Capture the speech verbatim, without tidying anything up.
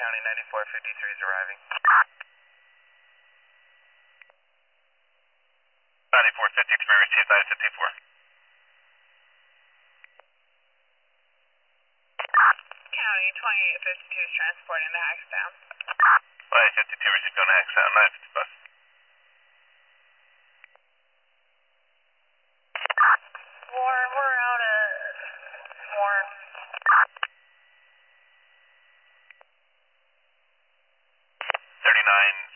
County, ninety-four fifty-three is arriving. ninety-four fifty-three, received nine fifty-four. County, twenty-eight fifty-two is transporting to Hackstown. twenty-eight fifty-two, received going to Hackstown, nine fifty-five. Warren, we're out at Warren. thirty-nine